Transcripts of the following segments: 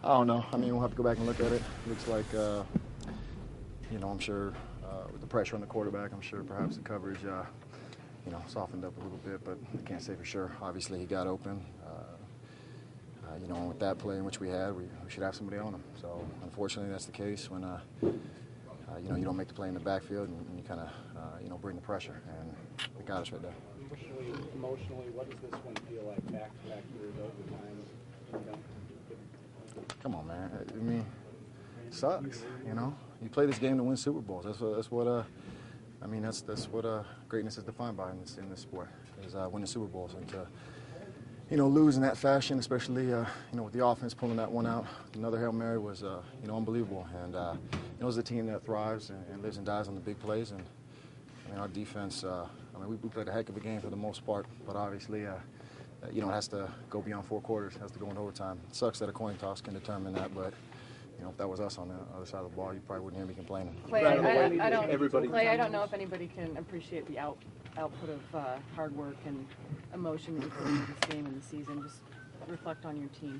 I don't know. I mean, we'll have to go back and look at it. Looks like, I'm sure with the pressure on the quarterback, I'm sure perhaps the coverage, softened up a little bit, but I can't say for sure. Obviously, he got open. And with that play in which we had, we should have somebody on him. So, unfortunately, that's the case when, you don't make the play in the backfield and you kind of, bring the pressure. And it got us right there. Emotionally, what does this one feel like back-to-back years overtime? Come on, man. I mean, it sucks, You play this game to win Super Bowls. That's what greatness is defined by in this sport, is winning Super Bowls. And to, lose in that fashion, especially, with the offense pulling that one out, another Hail Mary was, unbelievable. And, it was a team that thrives and lives and dies on the big plays. And, our defense, we played a heck of a game for the most part, but obviously, it has to go beyond 4 quarters. It has to go into overtime. It sucks that a coin toss can determine that, but if that was us on the other side of the ball, you probably wouldn't hear me complaining. Clay, I don't know if anybody can appreciate the output of hard work and emotion that you put into this game and the season. Just reflect on your team.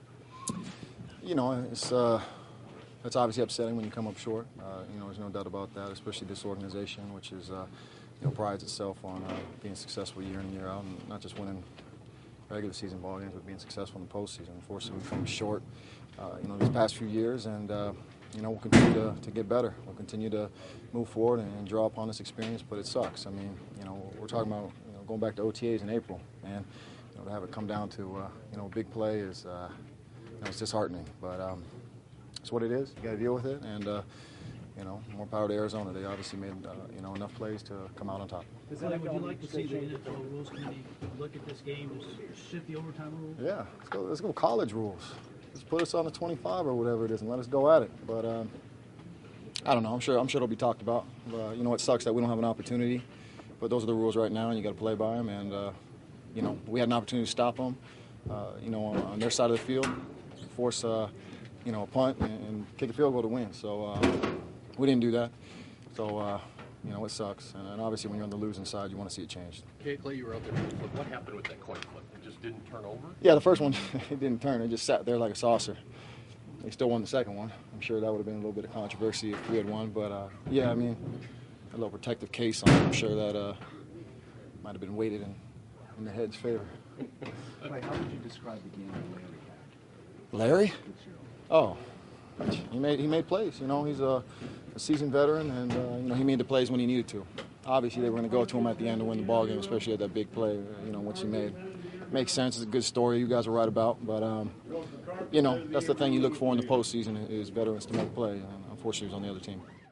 It's obviously upsetting when you come up short. There's no doubt about that, especially this organization, which is, prides itself on being successful year in, year out, and not just winning regular season ball games, but being successful in the postseason. Unfortunately, we've come short, these past few years, and we'll continue to get better. We'll continue to move forward and draw upon this experience, but it sucks. I mean, we're talking about going back to OTAs in April, and to have it come down to a big play is it's disheartening. But it's what it is. You got to deal with it, and more power to Arizona. They obviously made enough plays to come out on top. Would you like to see the NFL Rules Committee look at this game and shift the overtime rules? Yeah, let's go college rules. Let's put us on the 25 or whatever it is and let us go at it. But I don't know. I'm sure it'll be talked about. It sucks that we don't have an opportunity. But those are the rules right now, and you got to play by them. And we had an opportunity to stop them. On their side of the field, force a punt and kick a field goal to win. So we didn't do that. So it sucks. And obviously, when you're on the losing side, you want to see it changed. Clay, you were out there. What happened with that coin flip? It just didn't turn over? Yeah, the first one, it didn't turn. It just sat there like a saucer. They still won the second one. I'm sure that would have been a little bit of controversy if we had won. But, a little protective case on it. I'm sure that might have been weighted in the head's favor. Clay, how would you describe the game that Larry had? Oh, he made plays. He's a seasoned veteran, and he made the plays when he needed to. Obviously, they were going to go to him at the end to win the ball game, especially at that big play, which he made. Makes sense. It's a good story you guys are right about. But, that's the thing you look for in the postseason is veterans to make play. And unfortunately, he was on the other team.